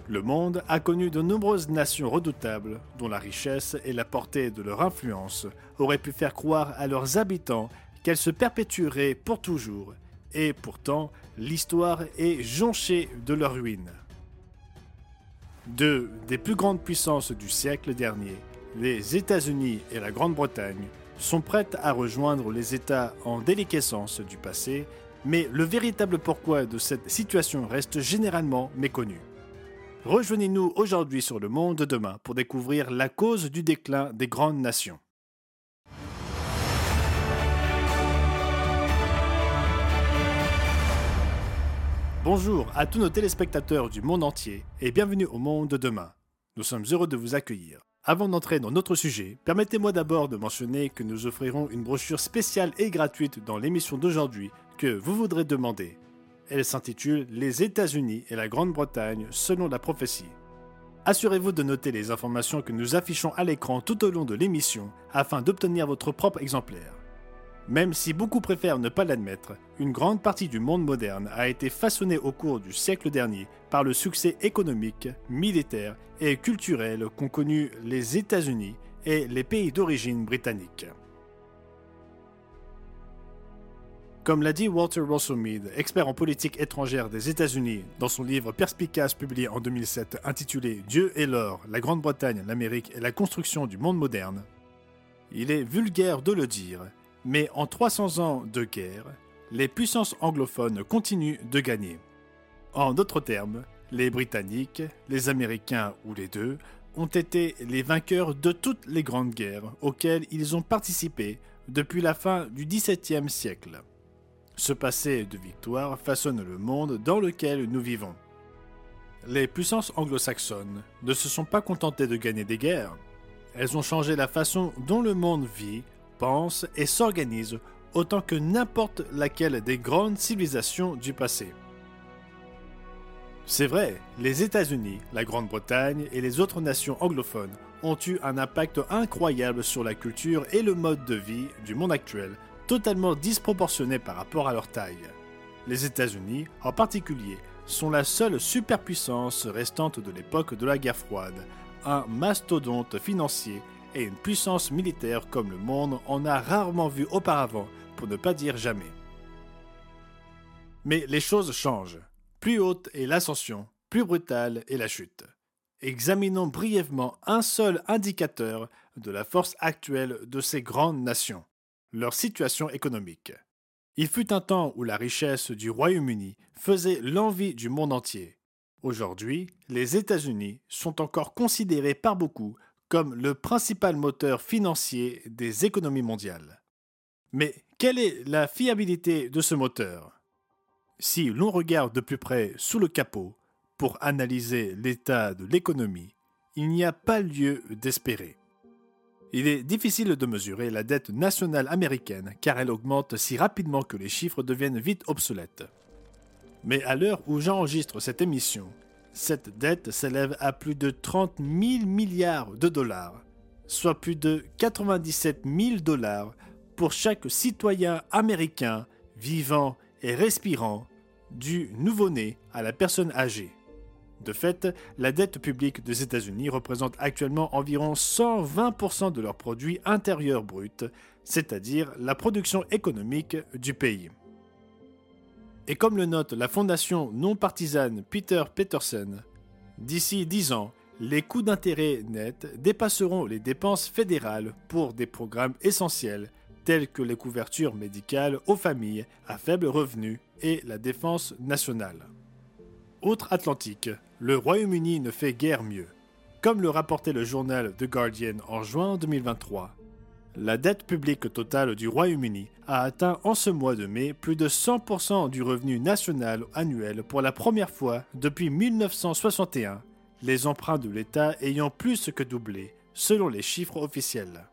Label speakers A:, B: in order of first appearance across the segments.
A: Le monde a connu de nombreuses nations redoutables dont la richesse et la portée de leur influence auraient pu faire croire à leurs habitants qu'elles se perpétueraient pour toujours, et pourtant l'histoire est jonchée de leurs ruines. Deux des plus grandes puissances du siècle dernier, les États-Unis et la Grande-Bretagne, sont prêtes à rejoindre les États en déliquescence du passé, mais le véritable pourquoi de cette situation reste généralement méconnu. Rejoignez-nous aujourd'hui sur Le Monde de demain pour découvrir la cause du déclin des grandes nations. Bonjour à tous nos téléspectateurs du monde entier et bienvenue au Monde de demain. Nous sommes heureux de vous accueillir. Avant d'entrer dans notre sujet, permettez-moi d'abord de mentionner que nous offrirons une brochure spéciale et gratuite dans l'émission d'aujourd'hui que vous voudrez demander. Elle s'intitule « Les États-Unis et la Grande-Bretagne selon la prophétie ». Assurez-vous de noter les informations que nous affichons à l'écran tout au long de l'émission afin d'obtenir votre propre exemplaire. Même si beaucoup préfèrent ne pas l'admettre, une grande partie du monde moderne a été façonnée au cours du siècle dernier par le succès économique, militaire et culturel qu'ont connu les États-Unis et les pays d'origine britannique. Comme l'a dit Walter Russell Mead, expert en politique étrangère des États-Unis, dans son livre perspicace publié en 2007 intitulé « Dieu et l'or, la Grande-Bretagne, l'Amérique et la construction du monde moderne », il est vulgaire de le dire, mais en 300 ans de guerre, les puissances anglophones continuent de gagner. En d'autres termes, les Britanniques, les Américains ou les deux, ont été les vainqueurs de toutes les grandes guerres auxquelles ils ont participé depuis la fin du XVIIe siècle. Ce passé de victoire façonne le monde dans lequel nous vivons. Les puissances anglo-saxonnes ne se sont pas contentées de gagner des guerres. Elles ont changé la façon dont le monde vit, pense et s'organise autant que n'importe laquelle des grandes civilisations du passé. C'est vrai, les États-Unis, la Grande-Bretagne et les autres nations anglophones ont eu un impact incroyable sur la culture et le mode de vie du monde actuel, totalement disproportionnés par rapport à leur taille. Les États-Unis, en particulier, sont la seule superpuissance restante de l'époque de la guerre froide, un mastodonte financier et une puissance militaire comme le monde en a rarement vu auparavant, pour ne pas dire jamais. Mais les choses changent. Plus haute est l'ascension, plus brutale est la chute. Examinons brièvement un seul indicateur de la force actuelle de ces grandes nations. Leur situation économique. Il fut un temps où la richesse du Royaume-Uni faisait l'envie du monde entier. Aujourd'hui, les États-Unis sont encore considérés par beaucoup comme le principal moteur financier des économies mondiales. Mais quelle est la fiabilité de ce moteur ? Si l'on regarde de plus près sous le capot pour analyser l'état de l'économie, il n'y a pas lieu d'espérer. Il est difficile de mesurer la dette nationale américaine car elle augmente si rapidement que les chiffres deviennent vite obsolètes. Mais à l'heure où j'enregistre cette émission, cette dette s'élève à plus de 30 000 milliards de dollars, soit plus de 97 000 dollars pour chaque citoyen américain vivant et respirant, du nouveau-né à la personne âgée. De fait, la dette publique des États-Unis représente actuellement environ 120% de leur produit intérieur brut, c'est-à-dire la production économique du pays. Et comme le note la fondation non partisane Peter Peterson, d'ici 10 ans, les coûts d'intérêt nets dépasseront les dépenses fédérales pour des programmes essentiels tels que les couvertures médicales aux familles à faible revenu et la défense nationale. Outre-Atlantique, le Royaume-Uni ne fait guère mieux. Comme le rapportait le journal The Guardian en juin 2023, la dette publique totale du Royaume-Uni a atteint en ce mois de mai plus de 100% du revenu national annuel pour la première fois depuis 1961, les emprunts de l'État ayant plus que doublé, selon les chiffres officiels.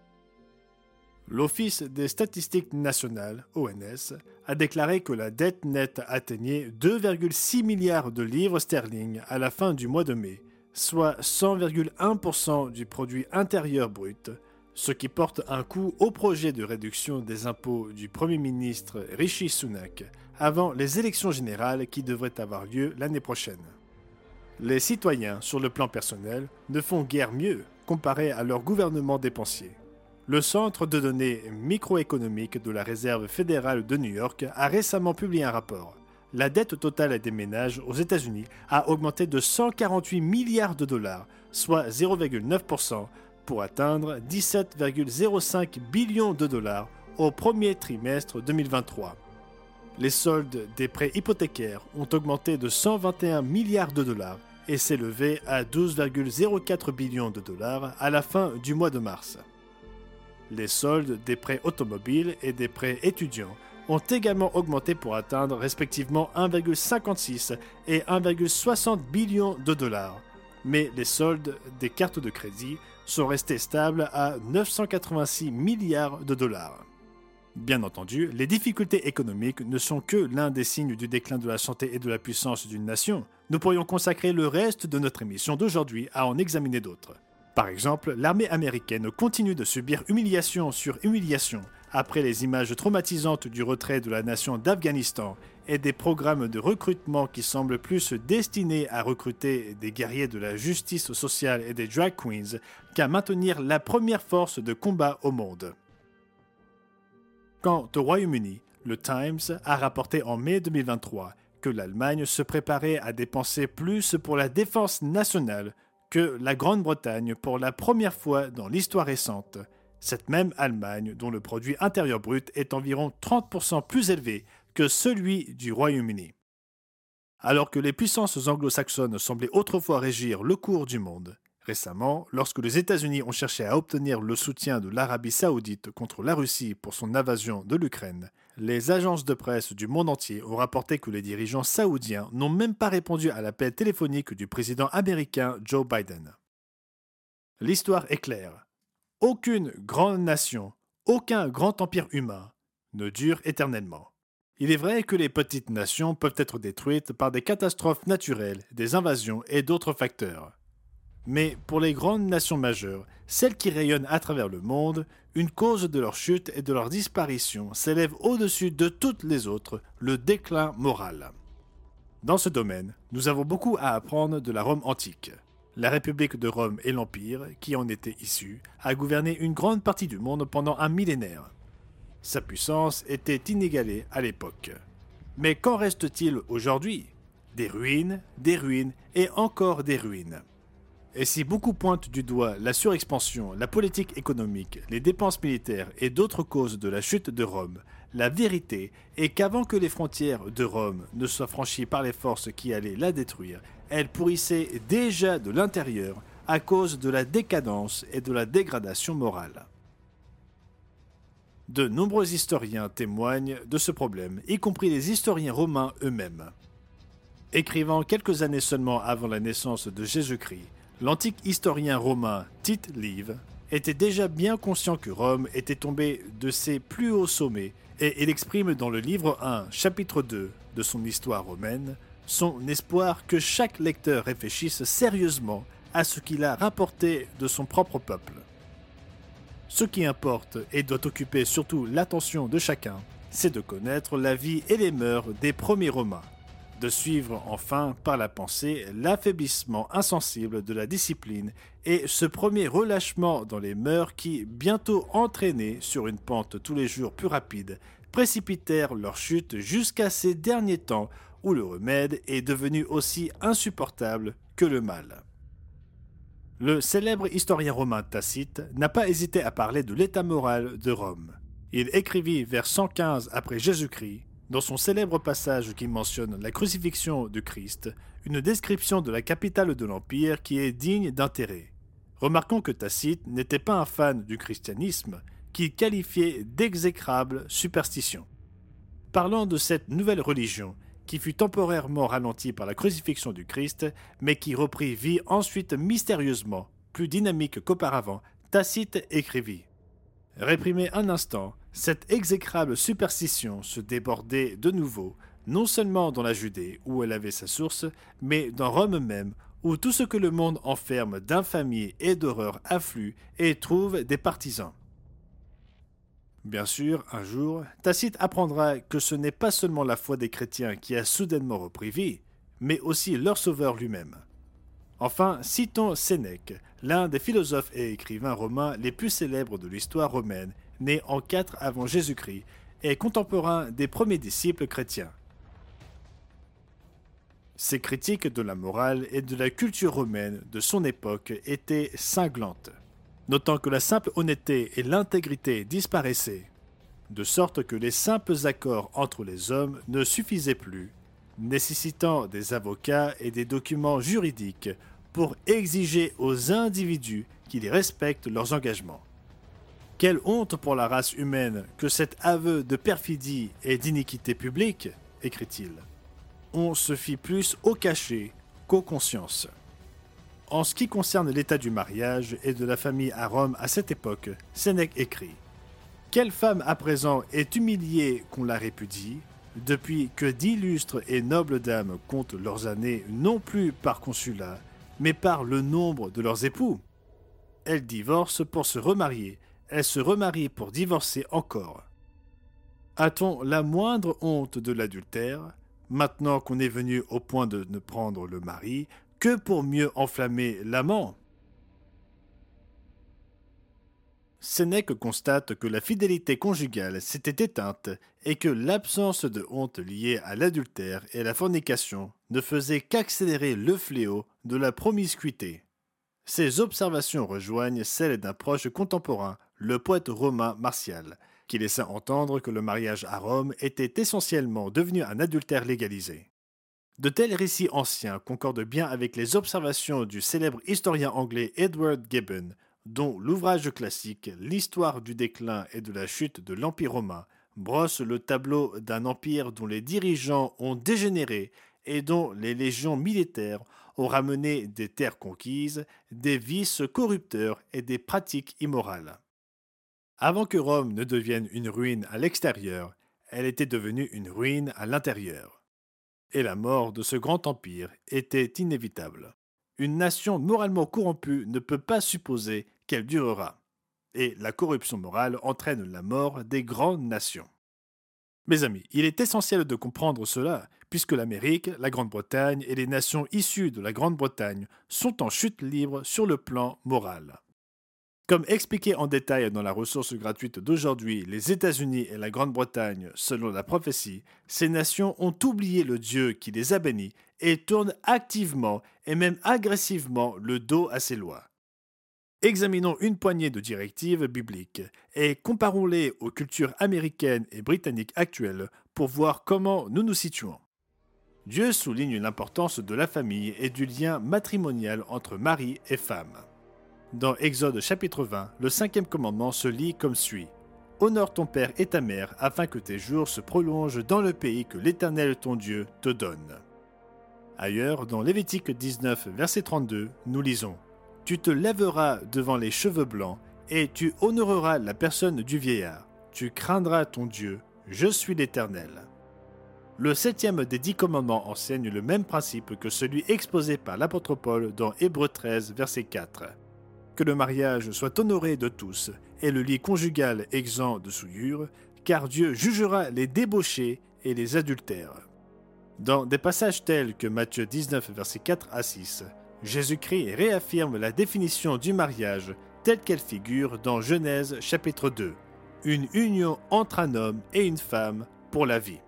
A: L'Office des statistiques nationales, ONS, a déclaré que la dette nette atteignait 2,6 milliards de livres sterling à la fin du mois de mai, soit 100,1% du produit intérieur brut, ce qui porte un coup au projet de réduction des impôts du Premier ministre Rishi Sunak avant les élections générales qui devraient avoir lieu l'année prochaine. Les citoyens, sur le plan personnel, ne font guère mieux comparé à leur gouvernement dépensier. Le Centre de données microéconomiques de la Réserve fédérale de New York a récemment publié un rapport. La dette totale des ménages aux États-Unis a augmenté de 148 milliards de dollars, soit 0,9%, pour atteindre 17,05 billions de dollars au premier trimestre 2023. Les soldes des prêts hypothécaires ont augmenté de 121 milliards de dollars et s'élevaient à 12,04 billions de dollars à la fin du mois de mars. Les soldes des prêts automobiles et des prêts étudiants ont également augmenté pour atteindre respectivement 1,56 et 1,60 billions de dollars. Mais les soldes des cartes de crédit sont restés stables à 986 milliards de dollars. Bien entendu, les difficultés économiques ne sont que l'un des signes du déclin de la santé et de la puissance d'une nation. Nous pourrions consacrer le reste de notre émission d'aujourd'hui à en examiner d'autres. Par exemple, l'armée américaine continue de subir humiliation sur humiliation après les images traumatisantes du retrait de la nation d'Afghanistan et des programmes de recrutement qui semblent plus destinés à recruter des guerriers de la justice sociale et des drag queens qu'à maintenir la première force de combat au monde. Quant au Royaume-Uni, le Times a rapporté en mai 2023 que l'Allemagne se préparait à dépenser plus pour la défense nationale que la Grande-Bretagne pour la première fois dans l'histoire récente. Cette même Allemagne dont le produit intérieur brut est environ 30% plus élevé que celui du Royaume-Uni. Alors que les puissances anglo-saxonnes semblaient autrefois régir le cours du monde, récemment, lorsque les États-Unis ont cherché à obtenir le soutien de l'Arabie saoudite contre la Russie pour son invasion de l'Ukraine, les agences de presse du monde entier ont rapporté que les dirigeants saoudiens n'ont même pas répondu à l'appel téléphonique du président américain Joe Biden. L'histoire est claire. Aucune grande nation, aucun grand empire humain ne dure éternellement. Il est vrai que les petites nations peuvent être détruites par des catastrophes naturelles, des invasions et d'autres facteurs. Mais pour les grandes nations majeures, celles qui rayonnent à travers le monde, une cause de leur chute et de leur disparition s'élève au-dessus de toutes les autres, le déclin moral. Dans ce domaine, nous avons beaucoup à apprendre de la Rome antique. La République de Rome et l'Empire, qui en était issu, a gouverné une grande partie du monde pendant un millénaire. Sa puissance était inégalée à l'époque. Mais qu'en reste-t-il aujourd'hui ? Des ruines et encore des ruines. Et si beaucoup pointent du doigt la surexpansion, la politique économique, les dépenses militaires et d'autres causes de la chute de Rome, la vérité est qu'avant que les frontières de Rome ne soient franchies par les forces qui allaient la détruire, elle pourrissait déjà de l'intérieur à cause de la décadence et de la dégradation morale. De nombreux historiens témoignent de ce problème, y compris les historiens romains eux-mêmes. Écrivant quelques années seulement avant la naissance de Jésus-Christ, l'antique historien romain Tite Live était déjà bien conscient que Rome était tombée de ses plus hauts sommets et il exprime dans le livre 1, chapitre 2 de son histoire romaine son espoir que chaque lecteur réfléchisse sérieusement à ce qu'il a rapporté de son propre peuple. Ce qui importe et doit occuper surtout l'attention de chacun, c'est de connaître la vie et les mœurs des premiers Romains, de suivre enfin par la pensée l'affaiblissement insensible de la discipline et ce premier relâchement dans les mœurs qui, bientôt entraînés sur une pente tous les jours plus rapide, précipitèrent leur chute jusqu'à ces derniers temps où le remède est devenu aussi insupportable que le mal. Le célèbre historien romain Tacite n'a pas hésité à parler de l'état moral de Rome. Il écrivit vers 115 après Jésus-Christ, dans son célèbre passage qui mentionne la crucifixion du Christ, une description de la capitale de l'Empire qui est digne d'intérêt. Remarquons que Tacite n'était pas un fan du christianisme, qu'il qualifiait d'exécrable superstition. Parlant de cette nouvelle religion, qui fut temporairement ralentie par la crucifixion du Christ, mais qui reprit vie ensuite mystérieusement, plus dynamique qu'auparavant, Tacite écrivit « Réprimée un instant, cette exécrable superstition se débordait de nouveau, non seulement dans la Judée, où elle avait sa source, mais dans Rome même, où tout ce que le monde enferme d'infamie et d'horreur afflue et trouve des partisans. » Bien sûr, un jour, Tacite apprendra que ce n'est pas seulement la foi des chrétiens qui a soudainement repris vie, mais aussi leur sauveur lui-même. Enfin, citons Sénèque, l'un des philosophes et écrivains romains les plus célèbres de l'histoire romaine, né en 4 avant Jésus-Christ, et contemporain des premiers disciples chrétiens. Ses critiques de la morale et de la culture romaine de son époque étaient cinglantes, notant que la simple honnêteté et l'intégrité disparaissaient, de sorte que les simples accords entre les hommes ne suffisaient plus, nécessitant des avocats et des documents juridiques pour exiger aux individus qu'ils respectent leurs engagements. Quelle honte pour la race humaine que cet aveu de perfidie et d'iniquité publique, écrit-il. On se fie plus au cachet qu'aux consciences. En ce qui concerne l'état du mariage et de la famille à Rome à cette époque, Sénèque écrit « Quelle femme à présent est humiliée qu'on la répudie, depuis que d'illustres et nobles dames comptent leurs années non plus par consulat, mais par le nombre de leurs époux. Elles divorcent pour se remarier, elles se remarient pour divorcer encore. A-t-on la moindre honte de l'adultère, maintenant qu'on est venu au point de ne prendre le mari que pour mieux enflammer l'amant ?» Sénèque constate que la fidélité conjugale s'était éteinte et que l'absence de honte liée à l'adultère et à la fornication ne faisait qu'accélérer le fléau de la promiscuité. Ces observations rejoignent celles d'un proche contemporain, le poète romain Martial, qui laissa entendre que le mariage à Rome était essentiellement devenu un adultère légalisé. De tels récits anciens concordent bien avec les observations du célèbre historien anglais Edward Gibbon, dont l'ouvrage classique « L'histoire du déclin et de la chute de l'Empire romain » brosse le tableau d'un empire dont les dirigeants ont dégénéré et dont les légions militaires ont ramené des terres conquises, des vices corrupteurs et des pratiques immorales. Avant que Rome ne devienne une ruine à l'extérieur, elle était devenue une ruine à l'intérieur. Et la mort de ce grand empire était inévitable. Une nation moralement corrompue ne peut pas supposer qu'elle durera. Et la corruption morale entraîne la mort des grandes nations. Mes amis, il est essentiel de comprendre cela, puisque l'Amérique, la Grande-Bretagne et les nations issues de la Grande-Bretagne sont en chute libre sur le plan moral. Comme expliqué en détail dans la ressource gratuite d'aujourd'hui, les États-Unis et la Grande-Bretagne, selon la prophétie, ces nations ont oublié le Dieu qui les a bénis et tournent activement et même agressivement le dos à ces lois. Examinons une poignée de directives bibliques et comparons-les aux cultures américaines et britanniques actuelles pour voir comment nous nous situons. Dieu souligne l'importance de la famille et du lien matrimonial entre mari et femme. Dans Exode chapitre 20, le 5e commandement se lit comme suit. « Honore ton père et ta mère afin que tes jours se prolongent dans le pays que l'Éternel ton Dieu te donne. » Ailleurs, dans Lévitique 19, verset 32, nous lisons « Tu te lèveras devant les cheveux blancs et tu honoreras la personne du vieillard. Tu craindras ton Dieu, je suis l'Éternel. » Le 7e des 10 commandements enseigne le même principe que celui exposé par l'apôtre Paul dans Hébreux 13, verset 4. Que le mariage soit honoré de tous et le lit conjugal exempt de souillure, car Dieu jugera les débauchés et les adultères. Dans des passages tels que Matthieu 19, versets 4 à 6, Jésus-Christ réaffirme la définition du mariage telle qu'elle figure dans Genèse chapitre 2, une union entre un homme et une femme pour la vie.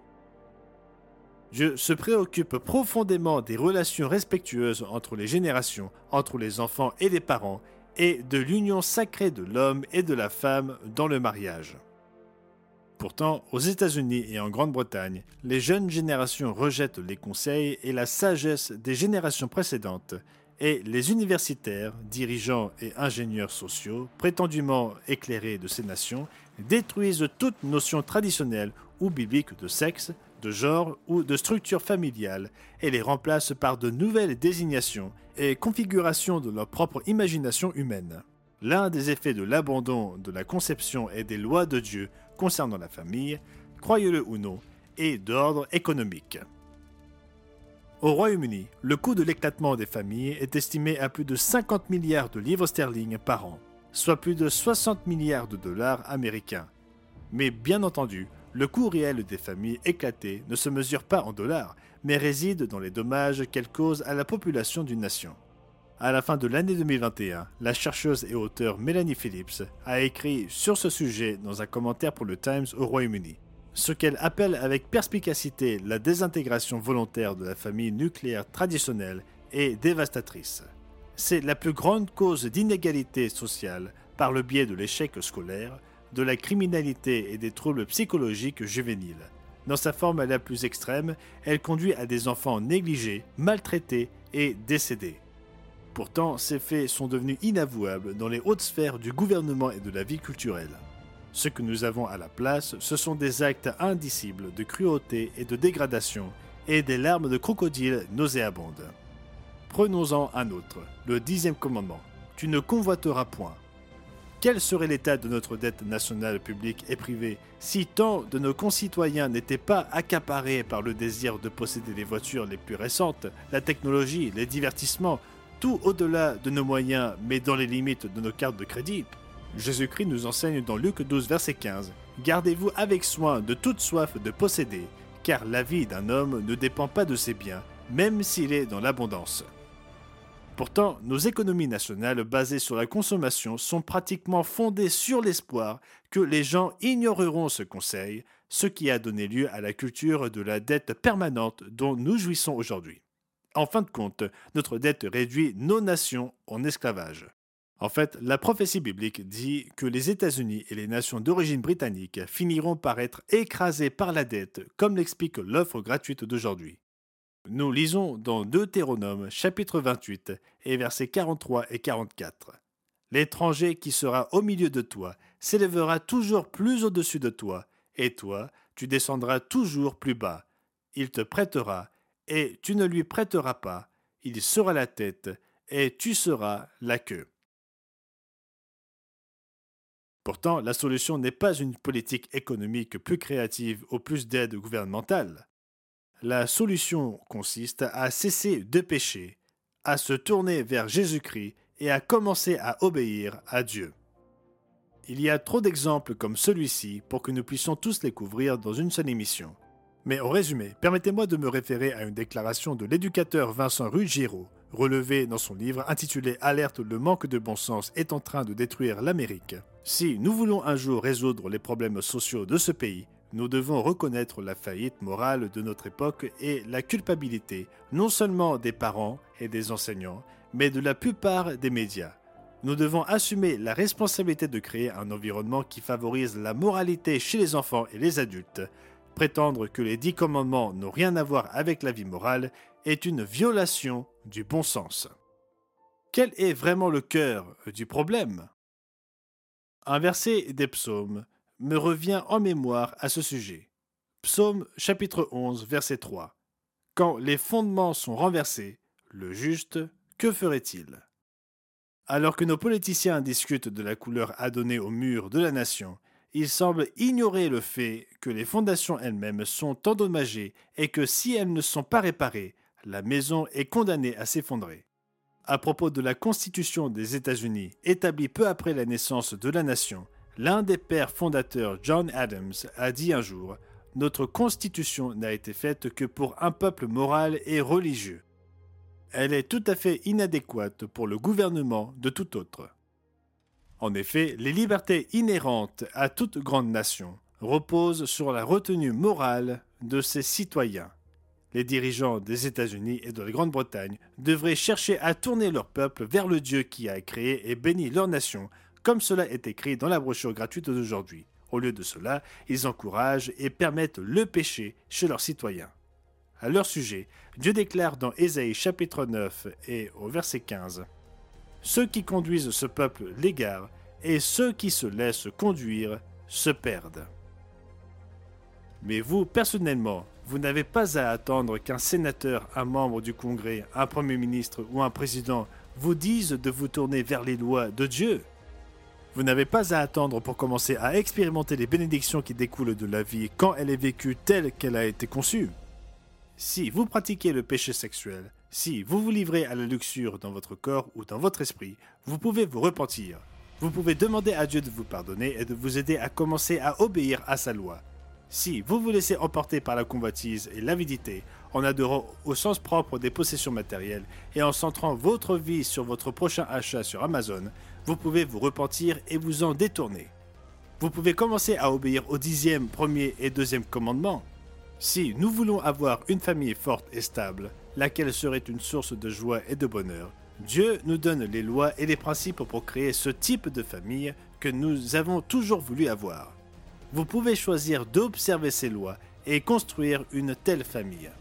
A: Dieu se préoccupe profondément des relations respectueuses entre les générations, entre les enfants et les parents, et de l'union sacrée de l'homme et de la femme dans le mariage. Pourtant, aux États-Unis et en Grande-Bretagne, les jeunes générations rejettent les conseils et la sagesse des générations précédentes, et les universitaires, dirigeants et ingénieurs sociaux, prétendument éclairés de ces nations, détruisent toute notion traditionnelle ou biblique de sexe, de genre ou de structure familiale et les remplacent par de nouvelles désignations et configurations de leur propre imagination humaine. L'un des effets de l'abandon de la conception et des lois de Dieu concernant la famille, croyez-le ou non, est d'ordre économique. Au Royaume-Uni, le coût de l'éclatement des familles est estimé à plus de 50 milliards de livres sterling par an, soit plus de 60 milliards de dollars américains. Mais bien entendu, le coût réel des familles éclatées ne se mesure pas en dollars, mais réside dans les dommages qu'elles causent à la population d'une nation. À la fin de l'année 2021, la chercheuse et auteure Melanie Phillips a écrit sur ce sujet dans un commentaire pour le Times au Royaume-Uni. Ce qu'elle appelle avec perspicacité la désintégration volontaire de la famille nucléaire traditionnelle est dévastatrice. C'est la plus grande cause d'inégalité sociale par le biais de l'échec scolaire, de la criminalité et des troubles psychologiques juvéniles. Dans sa forme la plus extrême, elle conduit à des enfants négligés, maltraités et décédés. Pourtant, ces faits sont devenus inavouables dans les hautes sphères du gouvernement et de la vie culturelle. Ce que nous avons à la place, ce sont des actes indicibles de cruauté et de dégradation et des larmes de crocodile nauséabondes. Prenons-en un autre, le 10e commandement. Tu ne convoiteras point. Quel serait l'état de notre dette nationale publique et privée si tant de nos concitoyens n'étaient pas accaparés par le désir de posséder les voitures les plus récentes, la technologie, les divertissements, tout au-delà de nos moyens mais dans les limites de nos cartes de crédit? Jésus-Christ nous enseigne dans Luc 12, verset 15 « Gardez-vous avec soin de toute soif de posséder, car la vie d'un homme ne dépend pas de ses biens, même s'il est dans l'abondance. » Pourtant, nos économies nationales basées sur la consommation sont pratiquement fondées sur l'espoir que les gens ignoreront ce conseil, ce qui a donné lieu à la culture de la dette permanente dont nous jouissons aujourd'hui. En fin de compte, notre dette réduit nos nations en esclavage. En fait, la prophétie biblique dit que les États-Unis et les nations d'origine britannique finiront par être écrasés par la dette, comme l'explique l'offre gratuite d'aujourd'hui. Nous lisons dans Deutéronome chapitre 28 et versets 43 et 44. « L'étranger qui sera au milieu de toi s'élèvera toujours plus au-dessus de toi, et toi, tu descendras toujours plus bas. Il te prêtera, et tu ne lui prêteras pas. Il sera la tête, et tu seras la queue. » Pourtant, la solution n'est pas une politique économique plus créative ou plus d'aide gouvernementale. La solution consiste à cesser de pécher, à se tourner vers Jésus-Christ et à commencer à obéir à Dieu. Il y a trop d'exemples comme celui-ci pour que nous puissions tous les couvrir dans une seule émission. Mais en résumé, permettez-moi de me référer à une déclaration de l'éducateur Vincent Ruggiero, relevée dans son livre intitulé « Alerte, le manque de bon sens est en train de détruire l'Amérique ». Si nous voulons un jour résoudre les problèmes sociaux de ce pays, nous devons reconnaître la faillite morale de notre époque et la culpabilité non seulement des parents et des enseignants, mais de la plupart des médias. Nous devons assumer la responsabilité de créer un environnement qui favorise la moralité chez les enfants et les adultes. Prétendre que les 10 commandements n'ont rien à voir avec la vie morale est une violation du bon sens. Quel est vraiment le cœur du problème? Un verset des psaumes me revient en mémoire à ce sujet. Psaume chapitre 11, verset 3. « Quand les fondements sont renversés, le juste, que ferait-il » Alors que nos politiciens discutent de la couleur à donner aux murs de la nation, ils semblent ignorer le fait que les fondations elles-mêmes sont endommagées et que si elles ne sont pas réparées, la maison est condamnée à s'effondrer. À propos de la Constitution des États-Unis, établie peu après la naissance de la nation, l'un des pères fondateurs, John Adams, a dit un jour « Notre Constitution n'a été faite que pour un peuple moral et religieux. Elle est tout à fait inadéquate pour le gouvernement de tout autre. » En effet, les libertés inhérentes à toute grande nation reposent sur la retenue morale de ses citoyens. Les dirigeants des États-Unis et de la Grande-Bretagne devraient chercher à tourner leur peuple vers le Dieu qui a créé et béni leur nation, comme cela est écrit dans la brochure gratuite d'aujourd'hui. Au lieu de cela, ils encouragent et permettent le péché chez leurs citoyens. À leur sujet, Dieu déclare dans Ésaïe chapitre 9 et au verset 15 « Ceux qui conduisent ce peuple l'égarent, et ceux qui se laissent conduire se perdent. » Mais vous, personnellement, vous n'avez pas à attendre qu'un sénateur, un membre du Congrès, un premier ministre ou un président vous dise de vous tourner vers les lois de Dieu. Vous n'avez pas à attendre pour commencer à expérimenter les bénédictions qui découlent de la vie quand elle est vécue telle qu'elle a été conçue. Si vous pratiquez le péché sexuel, si vous vous livrez à la luxure dans votre corps ou dans votre esprit, vous pouvez vous repentir. Vous pouvez demander à Dieu de vous pardonner et de vous aider à commencer à obéir à sa loi. Si vous vous laissez emporter par la convoitise et l'avidité, en adorant au sens propre des possessions matérielles et en centrant votre vie sur votre prochain achat sur Amazon, vous pouvez vous repentir et vous en détourner. Vous pouvez commencer à obéir aux 10e, 1er et 2e commandements. Si nous voulons avoir une famille forte et stable, laquelle serait une source de joie et de bonheur, Dieu nous donne les lois et les principes pour créer ce type de famille que nous avons toujours voulu avoir. Vous pouvez choisir d'observer ces lois et construire une telle famille.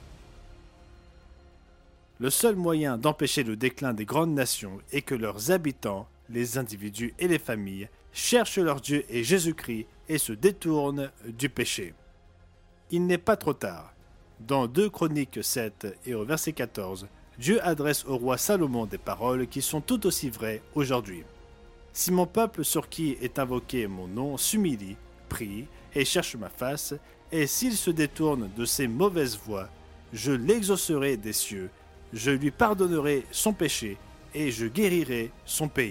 A: Le seul moyen d'empêcher le déclin des grandes nations est que leurs habitants, les individus et les familles, cherchent leur Dieu et Jésus-Christ et se détournent du péché. Il n'est pas trop tard. Dans 2 Chroniques 7 et au verset 14, Dieu adresse au roi Salomon des paroles qui sont tout aussi vraies aujourd'hui. « Si mon peuple sur qui est invoqué mon nom s'humilie, prie et cherche ma face, et s'il se détourne de ses mauvaises voies, je l'exaucerai des cieux, je lui pardonnerai son péché et je guérirai son pays. »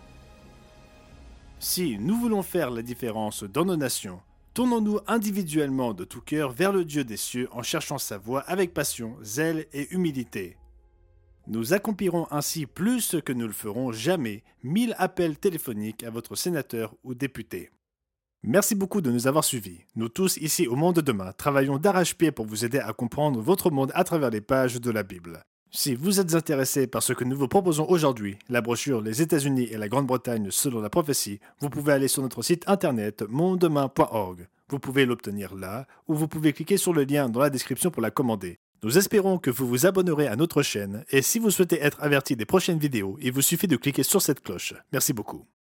A: Si nous voulons faire la différence dans nos nations, tournons-nous individuellement de tout cœur vers le Dieu des cieux en cherchant sa voie avec passion, zèle et humilité. Nous accomplirons ainsi plus que nous le ferons jamais 1000 appels téléphoniques à votre sénateur ou député. Merci beaucoup de nous avoir suivis. Nous tous ici au Monde Demain travaillons d'arrache-pied pour vous aider à comprendre votre monde à travers les pages de la Bible. Si vous êtes intéressé par ce que nous vous proposons aujourd'hui, la brochure Les États-Unis et la Grande-Bretagne selon la prophétie, vous pouvez aller sur notre site internet mondedemain.org. Vous pouvez l'obtenir là, ou vous pouvez cliquer sur le lien dans la description pour la commander. Nous espérons que vous vous abonnerez à notre chaîne, et si vous souhaitez être averti des prochaines vidéos, il vous suffit de cliquer sur cette cloche. Merci beaucoup.